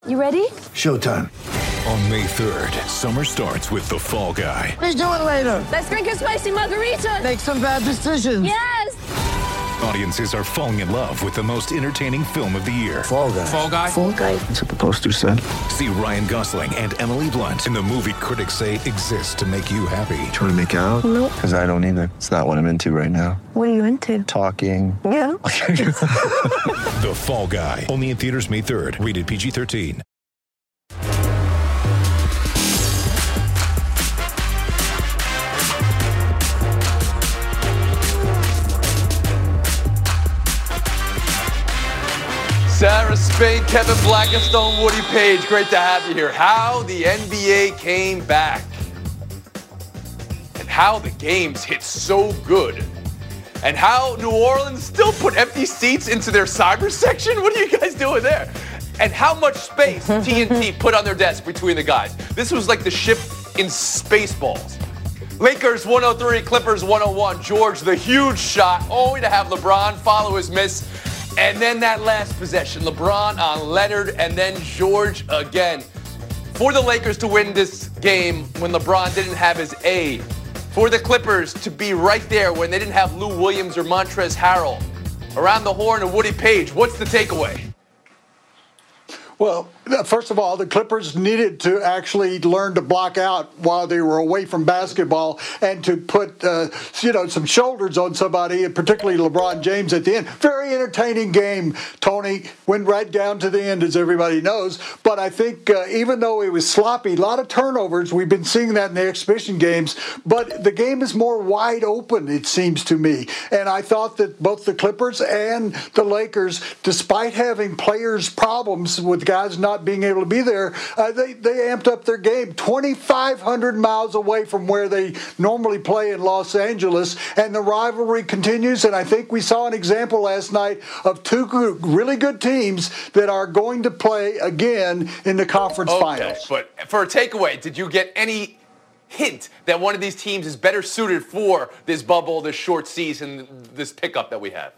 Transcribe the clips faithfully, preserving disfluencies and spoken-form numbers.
You ready? Showtime. On May third, summer starts with The Fall Guy. Let's do it later. Let's drink a spicy margarita. Make some bad decisions. Yes. Audiences are falling in love with the most entertaining film of the year. Fall Guy. Fall Guy? Fall Guy. That's what the poster said. See Ryan Gosling and Emily Blunt in the movie critics say exists to make you happy. Trying to make it out? Nope. Because I don't either. It's not what I'm into right now. What are you into? Talking. Yeah. The Fall Guy. Only in theaters May third. Rated P G thirteen. Sarah Spain, Kevin Blackistone, Woody Page, great to have you here. How the N B A came back and how the games hit so good and how New Orleans still put empty seats into their cyber section. What are you guys doing there? And how much space T N T put on their desk between the guys. This was like the ship in Spaceballs. Lakers one oh three, Clippers one oh one. George, the huge shot, only to have LeBron follow his miss. And then that last possession, LeBron on Leonard, and then George again. For the Lakers to win this game when LeBron didn't have his A. For the Clippers to be right there when they didn't have Lou Williams or Montrezl Harrell. Around the horn of Woody Page, what's the takeaway? Well, first of all, the Clippers needed to actually learn to block out while they were away from basketball and to put, uh, you know, some shoulders on somebody, and particularly LeBron James at the end. Very entertaining game, Tony. Went right down to the end, as everybody knows. But I think uh, even though it was sloppy, a lot of turnovers, we've been seeing that in the exhibition games, but the game is more wide open, it seems to me. And I thought that both the Clippers and the Lakers, despite having players' problems with guys not being able to be there, uh, they, they amped up their game. twenty-five hundred miles away from where they normally play in Los Angeles, and the rivalry continues. And I think we saw an example last night of two good, really good teams that are going to play again in the conference okay, finals. But for a takeaway, did you get any hint that one of these teams is better suited for this bubble, this short season, this pickup that we have?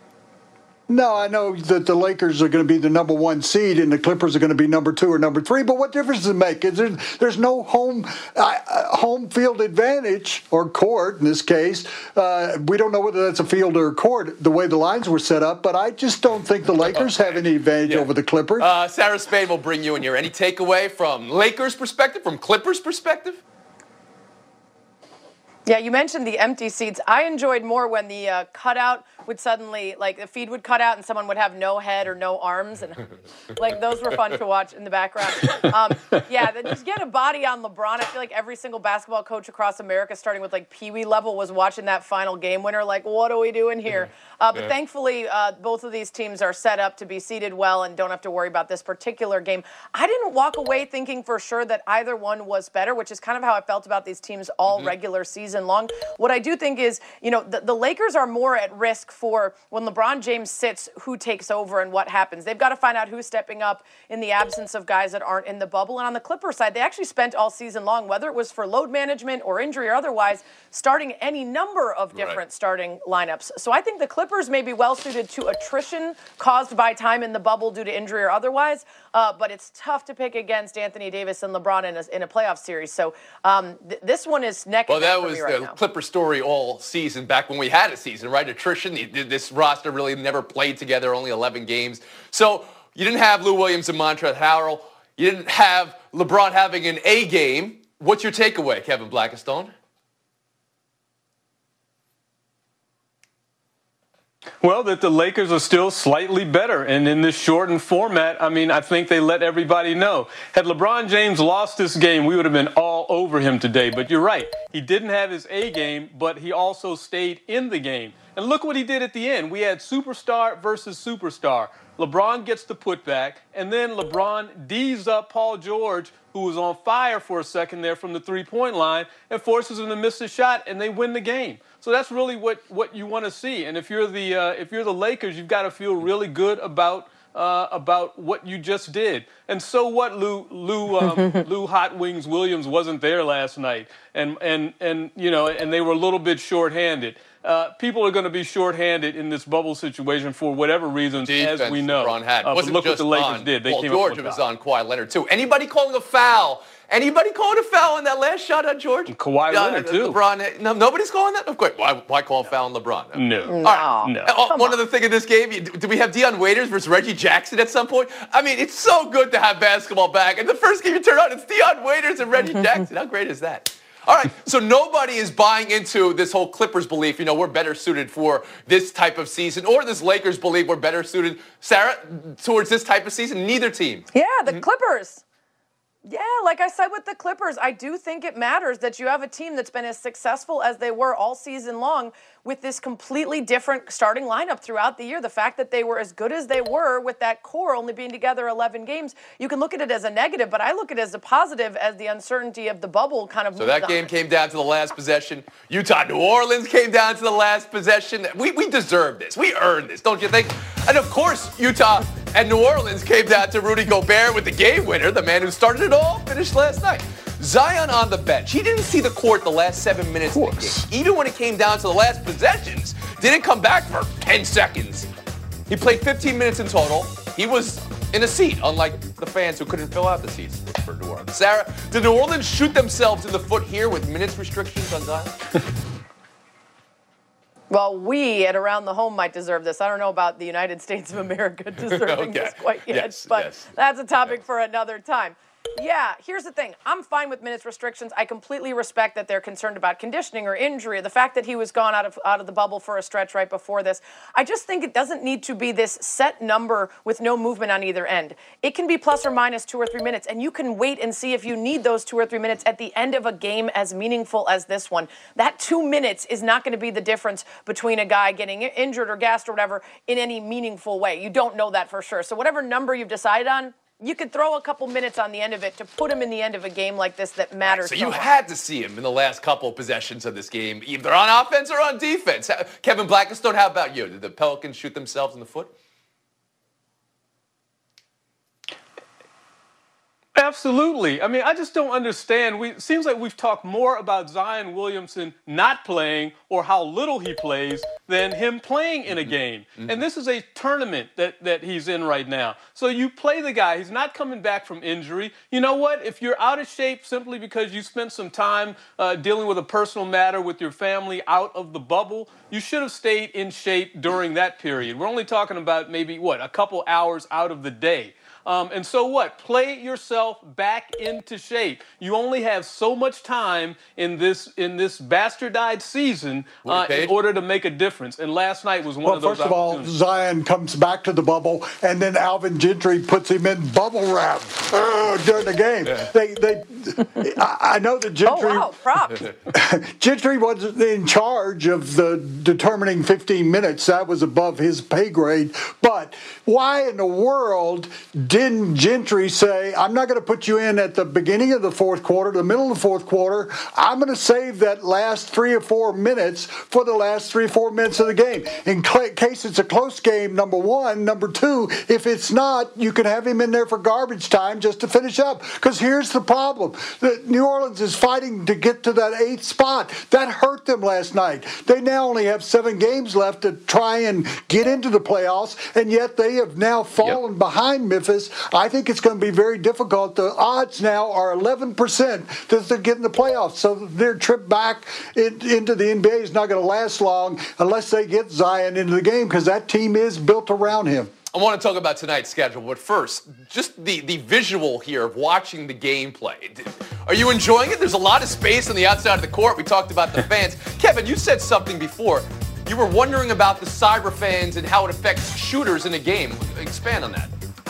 No, I know that the Lakers are going to be the number one seed and the Clippers are going to be number two or number three. But what difference does it make? Is there, there's no home uh, home field advantage or court in this case. Uh, we don't know whether that's a field or a court the way the lines were set up. But I just don't think the Lakers have any advantage yeah. over the Clippers. Uh, Sarah Spain will bring you in here. Any takeaway from Lakers' perspective, from Clippers' perspective? Yeah, you mentioned the empty seats. I enjoyed more when the uh, cutout would suddenly, like, the feed would cut out and someone would have no head or no arms. And, like, those were fun to watch in the background. Um, yeah, then just get a body on LeBron. I feel like every single basketball coach across America, starting with, like, Pee Wee level, was watching that final game winner. Like, what are we doing here? Uh, but yeah. thankfully, uh, both of these teams are set up to be seated well and don't have to worry about this particular game. I didn't walk away thinking for sure that either one was better, which is kind of how I felt about these teams all mm-hmm. regular season long. What I do think is, you know, the, the Lakers are more at risk for when LeBron James sits, who takes over and what happens. They've got to find out who's stepping up in the absence of guys that aren't in the bubble. And on the Clippers side, they actually spent all season long, whether it was for load management or injury or otherwise, starting any number of different right. starting lineups. So I think the Clippers may be well suited to attrition caused by time in the bubble due to injury or otherwise, uh, but it's tough to pick against Anthony Davis and LeBron in a, in a playoff series. So um, th- this one is neck and well, neck for me right now. Well, that was the Clipper story all season, back when we had a season, right? Attrition, this roster really never played together, only eleven games. So you didn't have Lou Williams and Montrezl Harrell. You didn't have LeBron having an A game. What's your takeaway, Kevin Blackistone? Well, that the Lakers are still slightly better. And in this shortened format, I mean, I think they let everybody know. Had LeBron James lost this game, we would have been all over him today. But you're right. He didn't have his A game, but he also stayed in the game. And look what he did at the end. We had superstar versus superstar. LeBron gets the putback, and then LeBron D's up Paul George, who was on fire for a second there from the three-point line, and forces him to miss the shot, and they win the game. So that's really what, what you want to see. And if you're the uh, if you're the Lakers, you've got to feel really good about uh, about what you just did. And so what, Lou Lou um, Lou Hot Wings Williams wasn't there last night, and and and you know, and they were a little bit shorthanded. uh, people are going to be shorthanded in this bubble situation for whatever reasons, Defense as we know. LeBron had. Uh, but Wasn't look just what the Lakers on did. They Paul came George, up it with was that. on Kawhi Leonard, too. Anybody calling a foul? Anybody calling a foul on that last shot on George? Kawhi uh, Leonard, too. LeBron, no, nobody's calling that? Of course. Why, why call a foul on LeBron? No. All right. No. Uh, one other thing in this game, do we have Deion Waiters versus Reggie Jackson at some point? I mean, it's so good to have basketball back. And the first game you turn on, it's Deion Waiters and Reggie Jackson. How great is that? All right, so nobody is buying into this whole Clippers belief, you know, we're better suited for this type of season, or this Lakers belief we're better suited, Sarah, towards this type of season. Neither team. Yeah, the mm-hmm. Clippers. Yeah, like I said with the Clippers, I do think it matters that you have a team that's been as successful as they were all season long with this completely different starting lineup throughout the year. The fact that they were as good as they were with that core only being together eleven games, you can look at it as a negative, but I look at it as a positive as the uncertainty of the bubble kind of So that game came down to the last possession. Utah, New Orleans came down to the last possession. We, we deserve this. We earned this, don't you think? And of course, Utah and New Orleans came down to Rudy Gobert with the game winner, the man who started it all, finished last night. Zion on the bench. He didn't see the court the last seven minutes of, of the game. Even when it came down to the last possessions, didn't come back for ten seconds. He played fifteen minutes in total. He was in a seat, unlike the fans who couldn't fill out the seats for New Orleans. Sarah, did New Orleans shoot themselves in the foot here with minutes restrictions on Zion? Well, we at Around the Home might deserve this. I don't know about the United States of America deserving okay. this quite yet, yes, but yes. that's a topic for another time. Yeah, here's the thing. I'm fine with minutes restrictions. I completely respect that they're concerned about conditioning or injury, or the fact that he was gone out of out of the bubble for a stretch right before this. I just think it doesn't need to be this set number with no movement on either end. It can be plus or minus two or three minutes, and you can wait and see if you need those two or three minutes at the end of a game as meaningful as this one. That two minutes is not going to be the difference between a guy getting injured or gassed or whatever in any meaningful way. You don't know that for sure. So whatever number you've decided on, you could throw a couple minutes on the end of it to put him in the end of a game like this that matters. So so you much. had to see him in the last couple of possessions of this game, either on offense or on defense. Kevin Blackistone, how about you? Did the Pelicans shoot themselves in the foot? Absolutely. I mean, I just don't understand. We, it seems like we've talked more about Zion Williamson not playing or how little he plays than him playing in a game. Mm-hmm. And this is a tournament that, that he's in right now. So you play the guy. He's not coming back from injury. You know what? If you're out of shape simply because you spent some time uh, dealing with a personal matter with your family out of the bubble, you should have stayed in shape during that period. We're only talking about maybe, what, a couple hours out of the day. Um, and so what? Play yourself back into shape. You only have so much time in this in this bastardized season uh, in order to make a difference. And last night was one well, of those first of all, Zion comes back to the bubble, and then Alvin Gentry puts him in bubble wrap uh, during the game. Yeah. They, they, I, I know that Gentry, oh, wow, props. Gentry was in charge of the determining fifteen minutes. That was above his pay grade. But why in the world didn't Gentry say, I'm not going to put you in at the beginning of the fourth quarter, the middle of the fourth quarter. I'm going to save that last three or four minutes for the last three or four minutes of the game. In case it's a close game, number one. Number two, if it's not, you can have him in there for garbage time just to finish up. Because here's the problem. The New Orleans is fighting to get to that eighth spot. That hurt them last night. They now only have seven games left to try and get into the playoffs, and yet they have now fallen yep. behind Memphis. I think it's going to be very difficult. The odds now are eleven percent that they're getting the playoffs. So their trip back in, into the N B A is not going to last long unless they get Zion into the game, because that team is built around him. I want to talk about tonight's schedule, but first, just the, the visual here of watching the gameplay. Are you enjoying it? There's a lot of space on the outside of the court. We talked about the fans. Kevin, you said something before. You were wondering about the cyber fans and how it affects shooters in a game. Expand on that.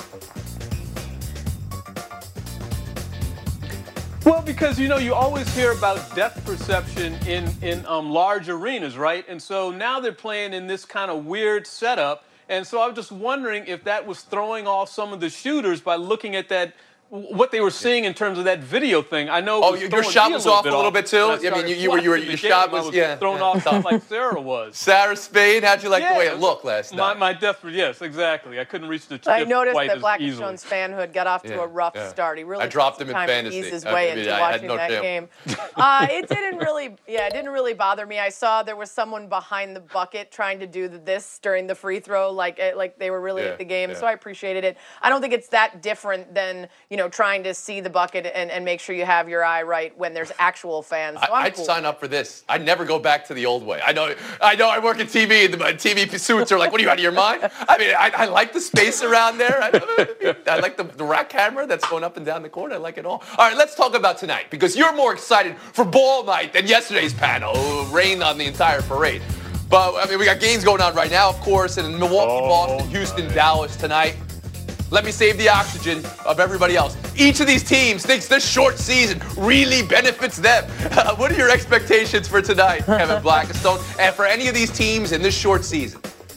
Well, because, you know, you always hear about depth perception in, in um, large arenas, right? And so now they're playing in this kind of weird setup. And so I was just wondering if that was throwing off some of the shooters by looking at that what they were seeing in terms of that video thing. I know. Oh, your shot was off a little bit too. I mean, you, you were, you were, your shot was, was yeah, thrown yeah. off just like Sarah was. Sarah Spain, how'd you like yeah, the way it looked last my, night? My def- yes, exactly. I couldn't reach the tip I noticed quite that as Black and easily. Stone's fanhood got off to Yeah, a rough yeah. start. He really I dropped took him some in time to fantasy. ease his I way mean, into I had watching no that chance. game. Uh, it didn't really, yeah, it didn't really bother me. I saw there was someone behind the bucket trying to do this during the free throw, like it, like they were really Yeah, at the game. yeah. So I appreciated it. I don't think it's that different than you know trying to see the bucket and, and make sure you have your eye right when there's actual fans. So I, I'm I'd cool. sign up for this. I'd never go back to the old way. I know, I know. I work in T V, and the T V suits are like, "What are you out of your mind?" I mean, I, I like the space around there. I, I like the, the rack camera that's going up and down the court. I like it all. All right, let's talk about tonight because you're more excited for ball night than yesterday's panel. Rain on the entire parade. But I mean, we got games going on right now, of course, in Milwaukee, Oh, Boston, Houston, Dallas tonight. Let me save the oxygen of everybody else. Each of these teams thinks this short season really benefits them. Uh, what are your expectations for tonight, Kevin Blackistone, and for any of these teams in this short season?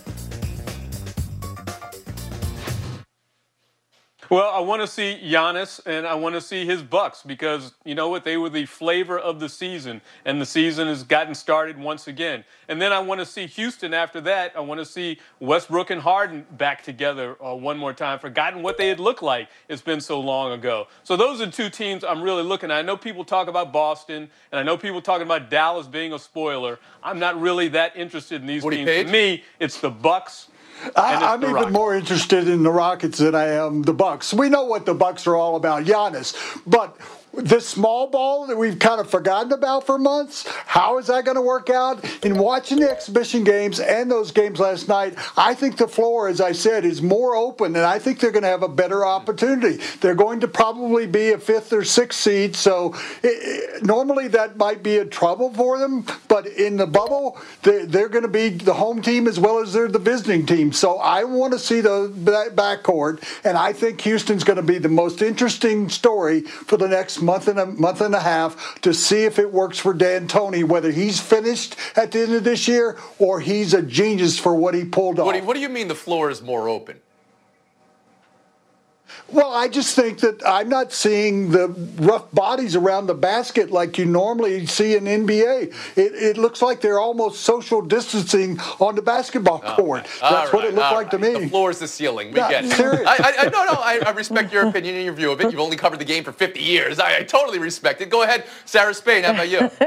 Well, I want to see Giannis and I want to see his Bucks because, you know what, they were the flavor of the season, and the season has gotten started once again. And then I want to see Houston after that. I want to see Westbrook and Harden back together uh, one more time, forgotten what they had looked like. It's been so long ago. So those are two teams I'm really looking at. I know people talk about Boston, and I know people talking about Dallas being a spoiler. I'm not really that interested in these Woody teams. Page? For me, it's the Bucks. I, And it's I'm the even Rockets. more interested in the Rockets than I am the Bucks. We know what the Bucks are all about, Giannis. But this small ball that we've kind of forgotten about for months, how is that going to work out? In watching the exhibition games and those games last night, I think the floor, as I said, is more open, and I think they're going to have a better opportunity. They're going to probably be a fifth or sixth seed, so it, it, normally that might be a trouble for them, but in the bubble, they, they're going to be the home team as well as they're the visiting team. So I want to see the that backcourt, and I think Houston's going to be the most interesting story for the next month and a month and a half to see if it works for D'Antoni, whether he's finished at the end of this year or he's a genius for what he pulled off. What do, you, what do you mean the floor is more open? Well, I just think that I'm not seeing the rough bodies around the basket like you normally see in N B A. It, it looks like they're almost social distancing on the basketball court. Okay. That's All what right, it looked all like to right. me. The floor is the ceiling. We Yeah, get it. serious. I, I, I, no, no, I, I respect your opinion and your view of it. You've only covered the game for fifty years. I, I totally respect it. Go ahead, Sarah Spain. How about you?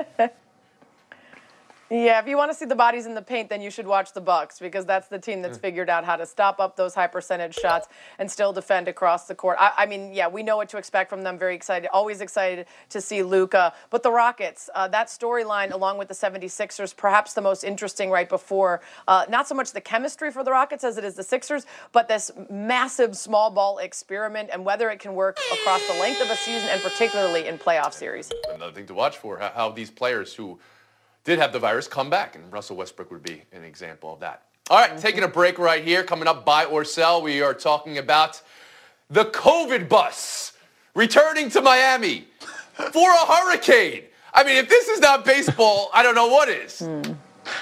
Yeah, if you want to see the bodies in the paint, then you should watch the Bucks because that's the team that's figured out how to stop up those high percentage shots and still defend across the court. I, I mean, yeah, we know what to expect from them. Very excited, always excited to see Luka. But the Rockets, uh, that storyline along with the seventy-sixers, perhaps the most interesting right before, uh, not so much the chemistry for the Rockets as it is the Sixers, but this massive small ball experiment and whether it can work across the length of a season and particularly in playoff series. Another thing to watch for, how, how these players who did have the virus come back, and Russell Westbrook would be an example of that. All right, taking a break right here. Coming up, buy or sell. We are talking about the COVID bus returning to Miami for a hurricane. I mean, if this is not baseball, I don't know what is. Around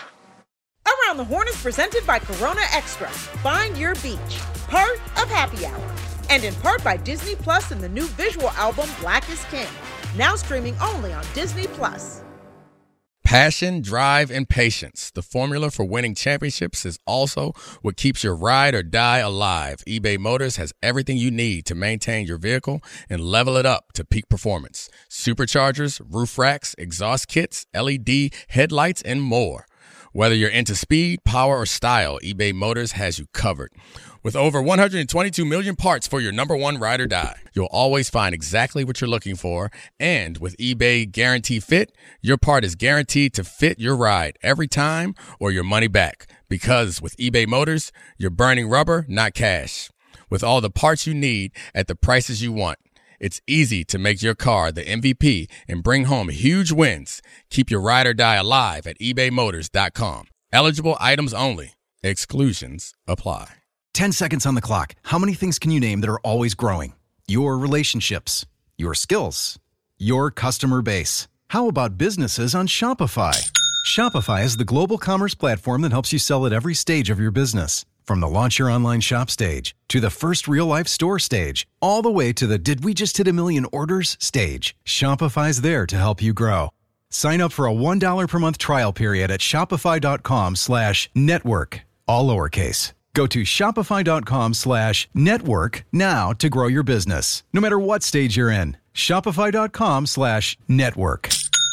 the Horn is presented by Corona Extra. Find your beach. Part of Happy Hour. And in part by Disney Plus and the new visual album Black is King. Now streaming only on Disney Plus. Passion, drive, and patience. The formula for winning championships is also what keeps your ride or die alive. eBay Motors has everything you need to maintain your vehicle and level it up to peak performance. Superchargers, roof racks, exhaust kits, L E D headlights, and more. Whether you're into speed, power, or style, eBay Motors has you covered. With over one hundred twenty-two million parts for your number one ride or die, you'll always find exactly what you're looking for. And with eBay Guarantee Fit, your part is guaranteed to fit your ride every time or your money back. Because with eBay Motors, you're burning rubber, not cash. With all the parts you need at the prices you want, it's easy to make your car the M V P and bring home huge wins. Keep your ride or die alive at ebay motors dot com. Eligible items only. Exclusions apply. ten seconds on the clock. How many things can you name that are always growing? Your relationships, your skills, your customer base. How about businesses on Shopify? Shopify is the global commerce platform that helps you sell at every stage of your business. From the launch your online shop stage to the first real-life store stage, all the way to the did we just hit a million orders stage, Shopify's there to help you grow. Sign up for a one dollar per month trial period at shopify.com slash network, all lowercase. Go to shopify.com slash network now to grow your business, no matter what stage you're in. Shopify.com slash network.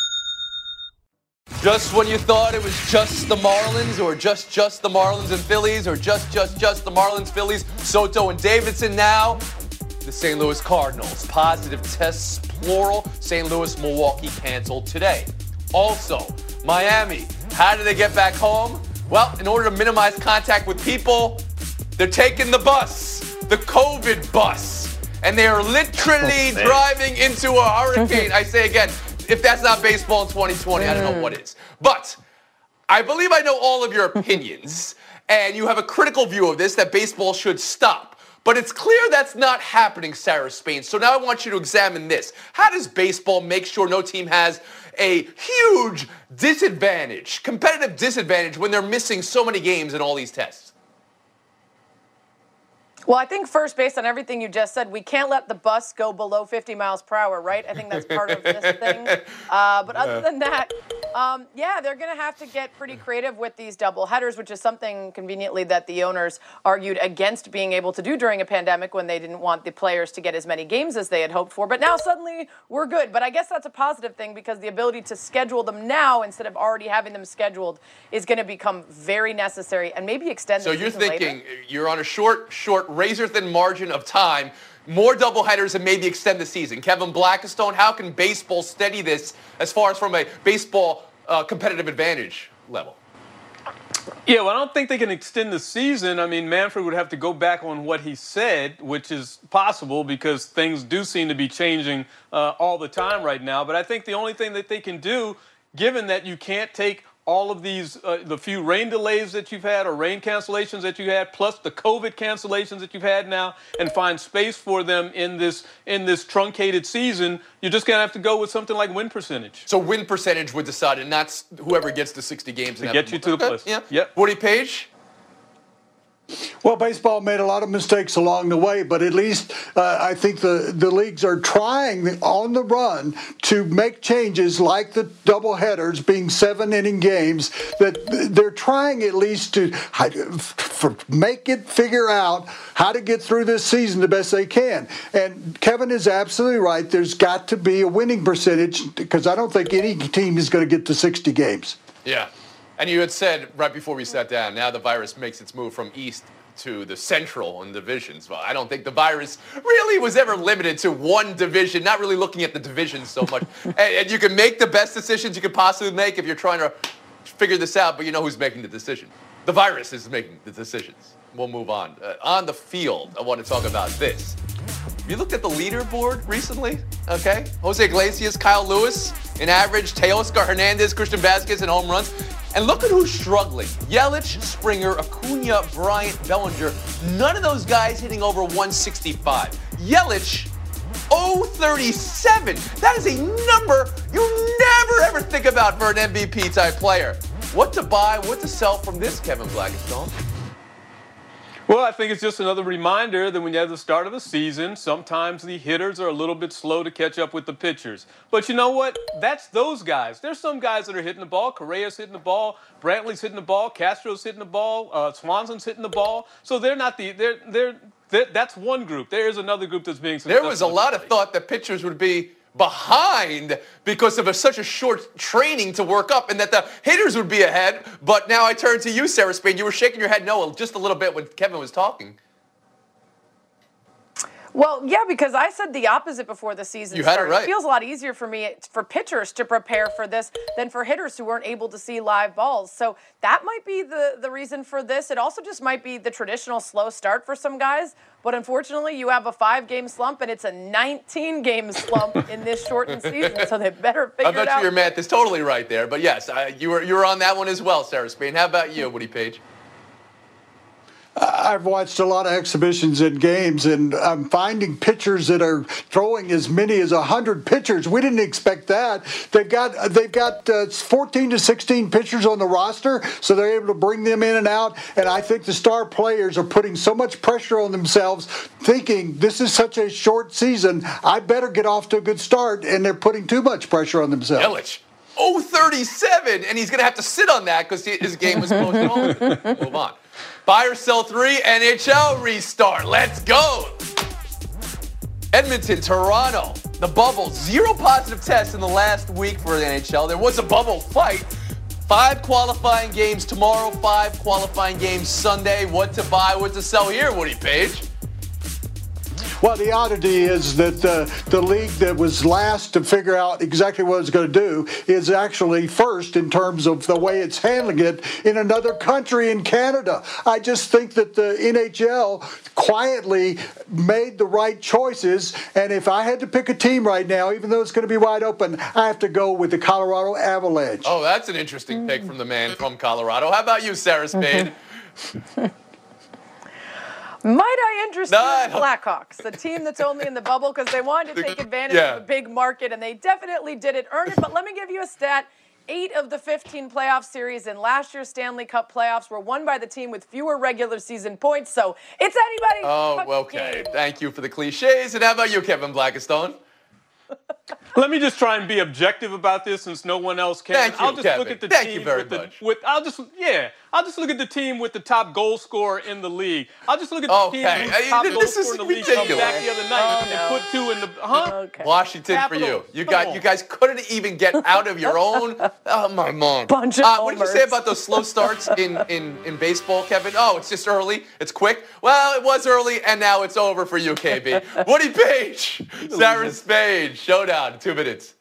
Just when you thought it was just the Marlins or just just the Marlins and Phillies or just just just the Marlins, Phillies, Soto and Davidson, now the Saint Louis Cardinals. Positive tests, plural. Saint Louis, Milwaukee canceled today. Also, Miami. How did they get back home? Well, in order to minimize contact with people, they're taking the bus, the COVID bus, and they are literally oh, driving into a hurricane. I say again, if that's not baseball in twenty twenty, I don't know what is. But I believe I know all of your opinions, and you have a critical view of this, that baseball should stop. But it's clear that's not happening, Sarah Spain. So now I want you to examine this. How does baseball make sure no team has a huge disadvantage, competitive disadvantage, when they're missing so many games in all these tests? Well, I think first, based on everything you just said, we can't let the bus go below fifty miles per hour, right? I think that's part of this thing. Uh, but other than that, um, yeah, they're going to have to get pretty creative with these double headers, which is something conveniently that the owners argued against being able to do during a pandemic when they didn't want the players to get as many games as they had hoped for. But now suddenly we're good. But I guess that's a positive thing because the ability to schedule them now instead of already having them scheduled is going to become very necessary and maybe extend the season later. So you're thinking later. You're on a short, short, razor-thin margin of time, more doubleheaders and maybe extend the season. Kevin Blackistone, how can baseball steady this as far as from a baseball uh, competitive advantage level? Yeah, well, I don't think they can extend the season. I mean, Manfred would have to go back on what he said, which is possible because things do seem to be changing uh, all the time right now. But I think the only thing that they can do, given that you can't take all of these, uh, the few rain delays that you've had or rain cancellations that you had, plus the COVID cancellations that you've had now, and find space for them in this in this truncated season, you're just going to have to go with something like win percentage. So win percentage would decide, and that's whoever gets to sixty games. To get you to the place. Yeah. Yep. Woody Page? Well, baseball made a lot of mistakes along the way, but at least uh, I think the, the leagues are trying on the run to make changes like the doubleheaders being seven-inning games, that they're trying at least to for make it figure out how to get through this season the best they can. And Kevin is absolutely right. There's got to be a winning percentage because I don't think any team is going to get to sixty games. Yeah. And you had said right before we sat down, now the virus makes its move from east to the central and divisions. Well, I don't think the virus really was ever limited to one division, not really looking at the divisions so much. and, and you can make the best decisions you could possibly make if you're trying to figure this out, but you know who's making the decision. The virus is making the decisions. We'll move on. Uh, on the field, I want to talk about this. You looked at the leaderboard recently, okay? Jose Iglesias, Kyle Lewis in average, Teoscar Hernandez, Christian Vasquez in home runs. And look at who's struggling. Yelich, Springer, Acuna, Bryant, Bellinger. None of those guys hitting over one sixty-five. Yelich, oh thirty-seven. That is a number you never ever think about for an M V P type player. What to buy, what to sell from this Kevin Blackistone? Well, I think it's just another reminder that when you have the start of a season, sometimes the hitters are a little bit slow to catch up with the pitchers. But you know what? That's those guys. There's some guys that are hitting the ball. Correa's hitting the ball. Brantley's hitting the ball. Castro's hitting the ball. Uh, Swanson's hitting the ball. So they're not the they're they're, they're that's one group. There is another group that's being successful. There was a lot of thought that pitchers would be behind because of a, such a short training to work up, and that the hitters would be ahead. But now I turn to you, Sarah Spain. You were shaking your head no just a little bit when Kevin was talking. Well, yeah, because I said the opposite before the season you had started. It, right. It feels a lot easier for me, for pitchers to prepare for this than for hitters who weren't able to see live balls. So that might be the, the reason for this. It also just might be the traditional slow start for some guys. But unfortunately, you have a five-game slump, and it's a nineteen-game slump in this shortened season, so they better figure I'm not it out. sure your math is totally right there, but yes, I, you were you were on that one as well, Sarah Spain. How about you, Woody Page? Uh, I've watched a lot of exhibitions and games, and I'm finding pitchers that are throwing as many as one hundred pitchers. We didn't expect that. They've got they've got uh, fourteen to sixteen pitchers on the roster, so they're able to bring them in and out. And I think the star players are putting so much pressure on themselves, thinking this is such a short season, I better get off to a good start, and they're putting too much pressure on themselves. Yelich, oh thirty-seven, and he's going to have to sit on that because his game was postponed. Move on. Buy or sell three, N H L restart. Let's go. Edmonton, Toronto, the bubble. Zero positive tests in the last week for the N H L. There was a bubble fight. Five qualifying games tomorrow, five qualifying games Sunday. What to buy, what to sell here, Woody Page? Well, the oddity is that uh, the league that was last to figure out exactly what it's going to do is actually first in terms of the way it's handling it in another country, in Canada. I just think that the N H L quietly made the right choices, and if I had to pick a team right now, even though it's going to be wide open, I have to go with the Colorado Avalanche. Oh, that's an interesting mm. pick from the man from Colorado. How about you, Sarah Spade? Mm-hmm. Might I interest you in the Blackhawks, the team that's only in the bubble because they wanted to take advantage yeah. of a big market, and they definitely did it, earn it. But let me give you a stat. Eight of the fifteen playoff series in last year's Stanley Cup playoffs were won by the team with fewer regular season points, so it's anybody's Oh, okay. Game. Thank you for the cliches. And how about you, Kevin Blackistone? Let me just try and be objective about this since no one else can. Thank you, I'll just Kevin. look at the Thank team you very with the, much. with I'll just yeah, I'll just look at the team with the top goal scorer in the league. I'll just look at the okay. team with the top this goal is scorer in the league ridiculous. come back the other night oh, and no. put two in the huh? Okay. Washington Capital. for you. You Come got on. you guys couldn't even get out of your own. Oh my mom. Bunch of uh, what did you say homers. about those slow starts in, in, in baseball, Kevin? Oh, it's just early. It's quick. Well, it was early, and now it's over for you, K B. Woody Page, Sarah Spade, showdown. Two minutes.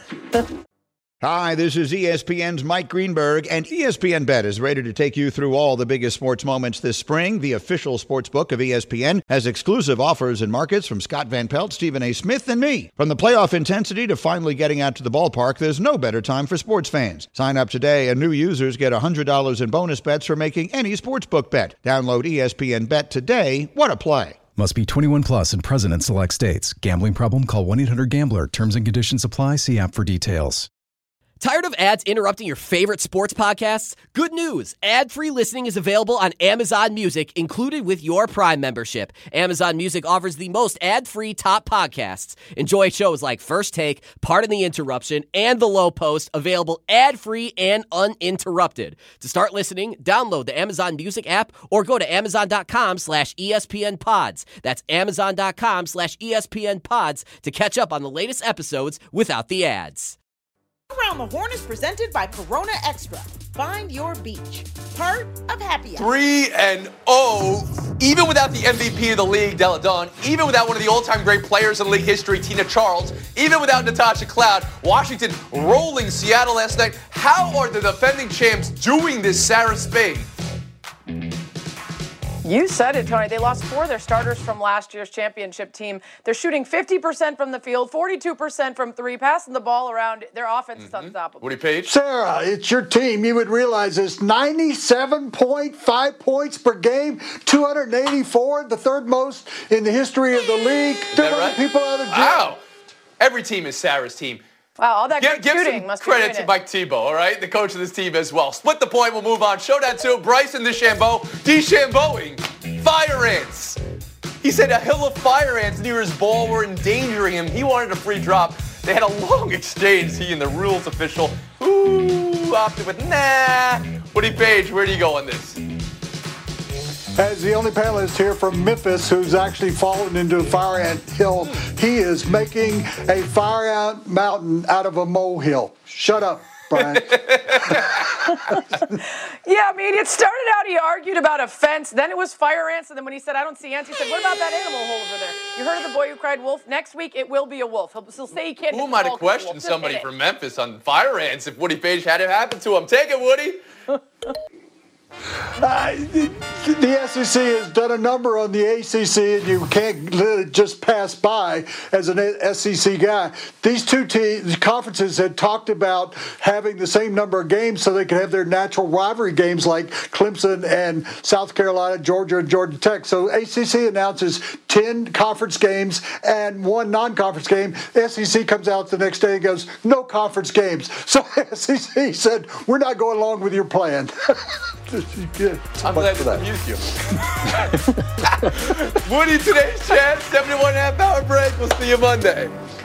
Hi, this is E S P N's Mike Greenberg, and E S P N Bet is ready to take you through all the biggest sports moments this spring. The official sports book of E S P N has exclusive offers and markets from Scott Van Pelt, Stephen A. Smith, and me. From the playoff intensity to finally getting out to the ballpark, there's no better time for sports fans. Sign up today, and new users get one hundred dollars in bonus bets for making any sportsbook bet. Download E S P N Bet today. What a play. Must be twenty-one plus and present in select states. Gambling problem? Call one eight hundred gambler. Terms and conditions apply. See app for details. Tired of ads interrupting your favorite sports podcasts? Good news. Ad-free listening is available on Amazon Music, included with your Prime membership. Amazon Music offers the most ad-free top podcasts. Enjoy shows like First Take, Pardon the Interruption, and The Low Post, available ad-free and uninterrupted. To start listening, download the Amazon Music app or go to amazon.com slash ESPN pods. That's amazon.com slash ESPN pods to catch up on the latest episodes without the ads. Around the Horn is presented by Corona Extra. Find your beach. Part of Happy Hour. Three and oh, even without the M V P of the league, Della Dunn, even without one of the all-time great players in league history, Tina Charles, even without Natasha Cloud, Washington rolling Seattle last night. How are the defending champs doing this, Sarah Spade? You said it, Tony. They lost four of their starters from last year's championship team. They're shooting fifty percent from the field, forty-two percent from three, passing the ball around. Their offense mm-hmm. is unstoppable. Woody Page? Sarah, it's your team. You would realize it's ninety-seven point five points per game, two hundred eighty-four, the third most in the history of the league. They're running people out of the gym. Wow. Every team is Sarah's team. Wow, all that give, great give shooting some must credit be to it. Mike Tebow, all right? The coach of this team as well. Split the point, we'll move on. Showdown two, Bryson DeChambeau, DeChambeauing fire ants. He said a hill of fire ants near his ball were endangering him. He wanted a free drop. They had a long exchange, he and the rules official. Ooh, opted with nah. Woody Page, where do you go on this? As the only panelist here from Memphis who's actually fallen into a fire ant hill, he is making a fire ant mountain out of a molehill. Shut up, Brian. Yeah, I mean, it started out, he argued about a fence, then it was fire ants, and then when he said, I don't see ants, he said, what about that animal hole over there? You heard of the boy who cried wolf? Next week, it will be a wolf. He'll, he'll say he can't Who hit might the have ball 'cause questioned wolf. Just somebody hit it. from Memphis on fire ants if Woody Page had it happen to him? Take it, Woody. Uh, the, the S E C has done a number on the A C C, and you can't let it just pass by as an S E C guy. These two te- conferences had talked about having the same number of games so they could have their natural rivalry games like Clemson and South Carolina, Georgia, and Georgia Tech. So A C C announces ten conference games and one non-conference game. S E C comes out the next day and goes, no conference games. So S E C said, we're not going along with your plan. Good. I'm glad to amuse you. Woody, today's chance, seventy-one and a half hour break. We'll see you Monday.